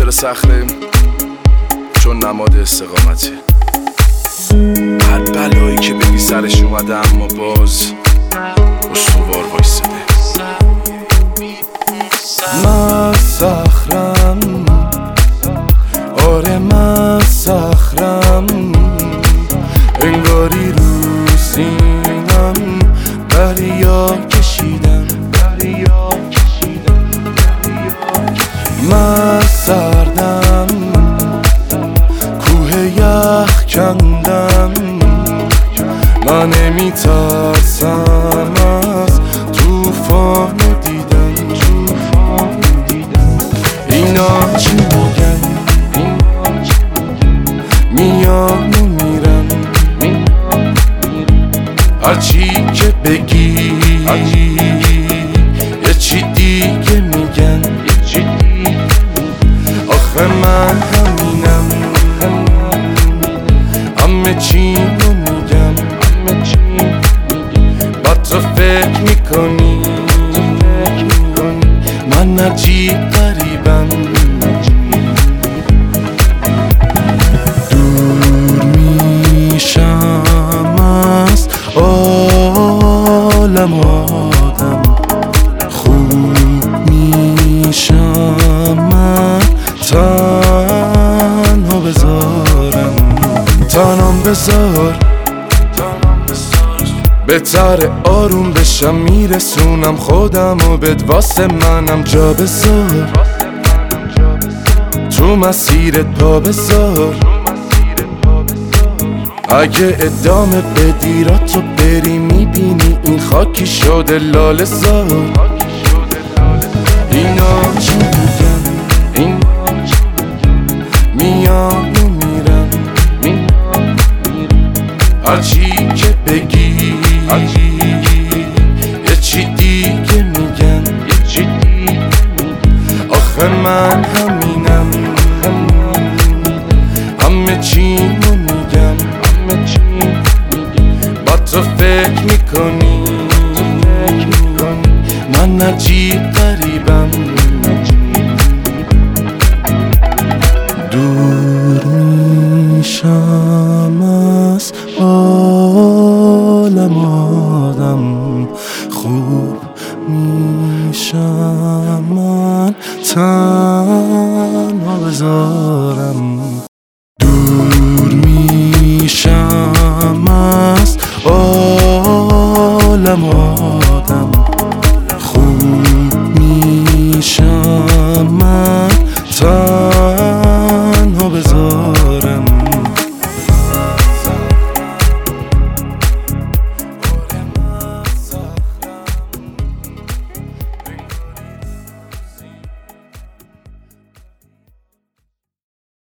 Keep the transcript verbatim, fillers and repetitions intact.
سر صخره چون نماد استقامتی. هر بلایی که بگی سرش اومده اما باز استوار وایساده. من صخرم، آره من صخرم، انگاری رو سینم دریا کشیدم. من سردم، کوه یخ کندم، من نمیترسم از توفان دیدن. اینا چی میگن؟ میان و میرن، هرچی که بگی یه چی دیگه میگن. آخه من همینم، همه چی رو میگم. بعد تو فکر میکنی من عجیب غریبم. دور میشم از عالم آدم، خوب میشم من تنها بذارم. تنام بذار بهتره آروم بشم، میرسونم خودم و بد واسه منم جا بذار. تو مسیرت پا بذار، اگه ادامه بدی را تو بری میبینی این خاکی شده لاله زار. اینا چی میگن؟ میان و میرن، هرچی که بگی یه چی دیگه میگن. آخه من همینم، همه چی رو میگم. با تو فکر میکنی من عجیب غریبم. دور میشم از عالم آدم، خوب میشم